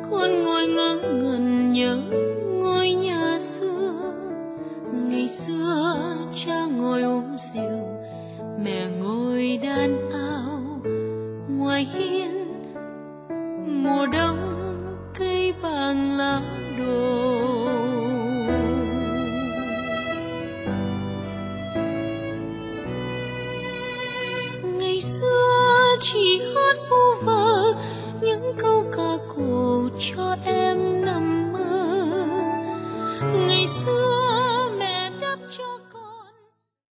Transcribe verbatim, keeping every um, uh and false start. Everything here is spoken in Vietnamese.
con ngồi ngớ ngẩn nhớ ngôi nhà xưa. Ngày xưa cha ngồi uống rượu, mẹ ngồi đan ao ngoài hiên. Mùa đông cây vàng lá